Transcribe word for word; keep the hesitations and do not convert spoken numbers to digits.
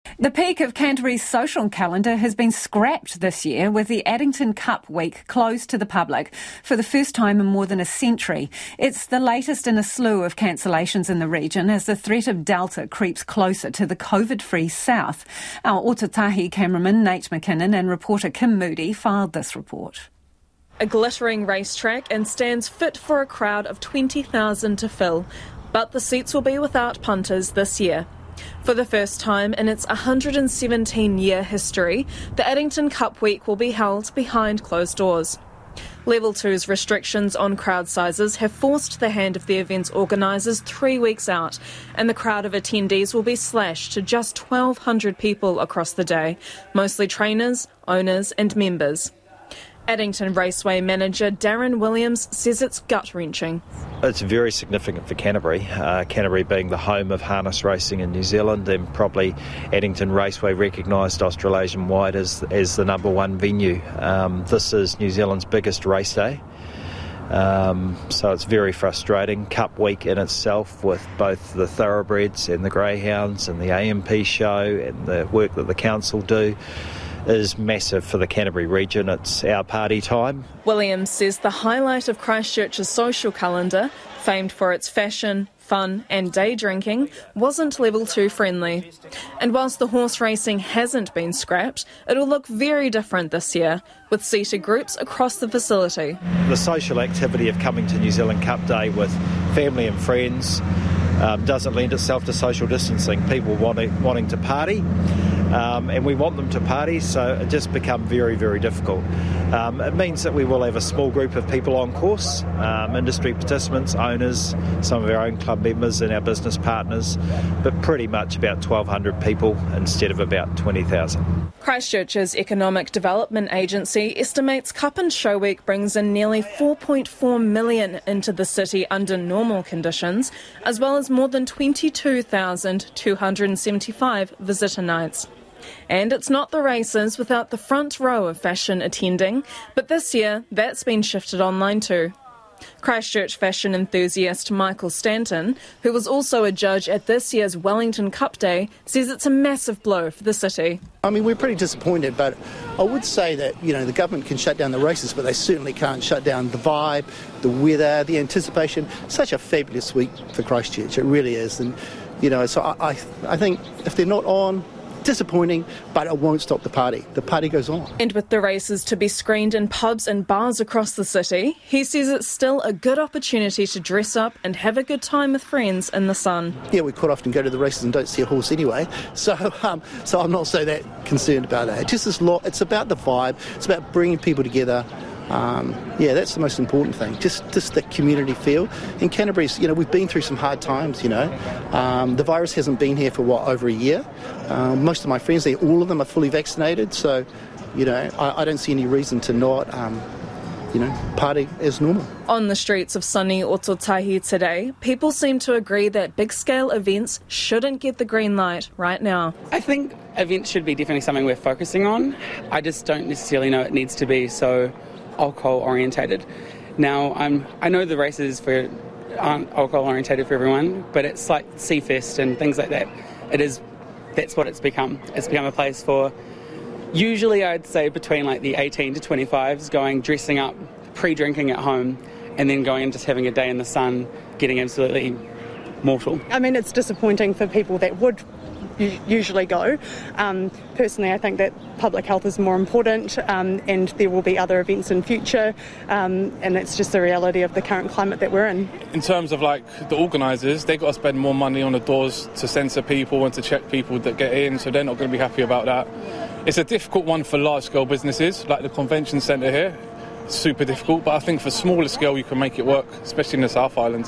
The peak of Canterbury's social calendar has been scrapped this year, with the Addington Cup Week closed to the public for the first time in more than a century. It's the latest in a slew of cancellations in the region as the threat of Delta creeps closer to the COVID-free south. Our Ōtautahi cameraman Nate McKinnon and reporter Kim Moody filed this report. A glittering racetrack and stands fit for a crowd of twenty thousand to fill, but the seats will be without punters this year. For the first time in its one hundred seventeen year history, the Addington Cup Week will be held behind closed doors. Level two's restrictions on crowd sizes have forced the hand of the event's organisers three weeks out, and the crowd of attendees will be slashed to just twelve hundred people across the day, mostly trainers, owners and members. Addington Raceway manager Darren Williams says it's gut-wrenching. It's very significant for Canterbury, uh, Canterbury being the home of harness racing in New Zealand, and probably Addington Raceway recognised Australasian-wide as, as the number one venue. Um, this is New Zealand's biggest race day, um, so it's very frustrating. Cup Week in itself, with both the thoroughbreds and the greyhounds and the A M P show and the work that the council do, is massive for the Canterbury region. It's our party time. Williams says the highlight of Christchurch's social calendar, famed for its fashion, fun and day drinking, wasn't level two friendly. And whilst the horse racing hasn't been scrapped, it'll look very different this year, with seated groups across the facility. The social activity of coming to New Zealand Cup Day with family and friends um, doesn't lend itself to social distancing. People wanting, wanting to party. Um, and we want them to party, so it just become very, very difficult. Um, it means that we will have a small group of people on course, um, industry participants, owners, some of our own club members and our business partners, but pretty much about twelve hundred people instead of about twenty thousand. Christchurch's Economic Development Agency estimates Cup and Show Week brings in nearly four point four million into the city under normal conditions, as well as more than twenty-two thousand two hundred seventy-five visitor nights. And it's not the races without the front row of fashion attending, but this year that's been shifted online too. Christchurch fashion enthusiast Michael Stanton, who was also a judge at this year's Wellington Cup Day, says it's a massive blow for the city. I mean, we're pretty disappointed, but I would say that, you know, the government can shut down the races, but they certainly can't shut down the vibe, the weather, the anticipation. Such a fabulous week for Christchurch, it really is. And, you know, so I, I, I think if they're not on, disappointing, but it won't stop the party. The party goes on. And with the races to be screened in pubs and bars across the city, he says it's still a good opportunity to dress up and have a good time with friends in the sun. Yeah, we quite often go to the races and don't see a horse anyway, so um, so I'm not so that concerned about that. Just this lot, it's about the vibe, it's about bringing people together. Um, yeah, that's the most important thing, just just the community feel. In Canterbury's, you know, we've been through some hard times, you know. Um, the virus hasn't been here for, what, over a year. Um, most of my friends, they, all of them are fully vaccinated, so, you know, I, I don't see any reason to not, um, you know, party as normal. On the streets of sunny Ōtautahi today, people seem to agree that big-scale events shouldn't get the green light right now. I think events should be definitely something we're focusing on. I just don't necessarily know it needs to be so alcohol orientated. Now, I'm, I know the races for aren't alcohol orientated for everyone, but it's like Seafest and things like that. It is, that's what it's become. It's become a place for, usually I'd say between like the eighteen to twenty-fives, going dressing up, pre-drinking at home, and then going and just having a day in the sun, getting absolutely mortal. I mean, it's disappointing for people that would usually go. Um, personally, I think that public health is more important, um, and there will be other events in future, um, and that's just the reality of the current climate that we're in. In terms of like the organisers, they've got to spend more money on the doors to censor people and to check people that get in, so they're not going to be happy about that. It's a difficult one for large-scale businesses, like the convention centre here. It's super difficult, but I think for smaller scale you can make it work, especially in the South Island.